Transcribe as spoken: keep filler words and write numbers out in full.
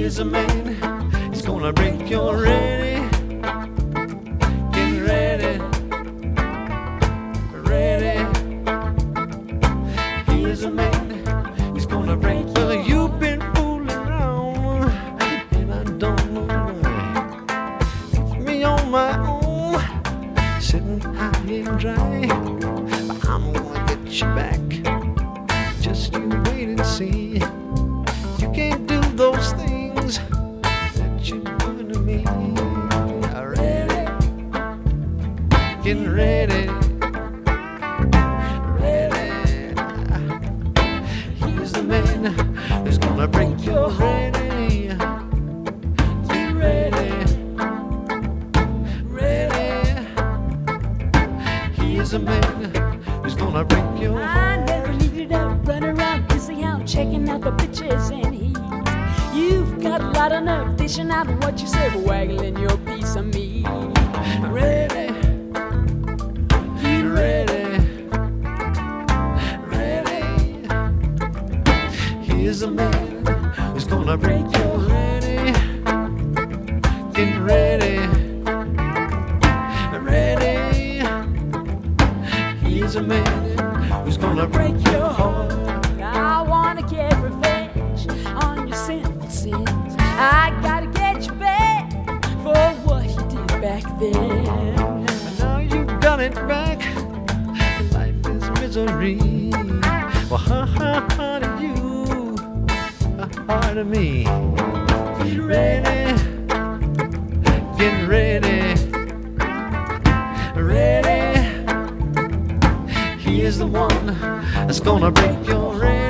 Here's a man, he's gonna break your ready. Get ready, ready. Here's a man, he's gonna break your. You've been fooling around, and I don't know why. Me on my own, sitting high and dry. But I'm gonna get you back. Just you wait and see. You can't do those things that you do to me. Ready, getting ready, ready. He's the man who's gonna break your ready. Get ready, ready. He's the man who's gonna break your. I never needed to run around busy out checking out the bitches and heat. You've got a lot of nerve dishing out what you say, waggling your piece of meat. Ready, get ready, ready. Here's a man who's gonna break your ready. Get ready, ready. Here's a man who's gonna break your heart. I wanna get revenge on your sinful sins. I gotta get you back for what you did back then. And now you've got it back. Life is misery. Well, ha ha ha to you, ha ha to me. Get ready, get ready, ready. He is the one that's gonna break your ready.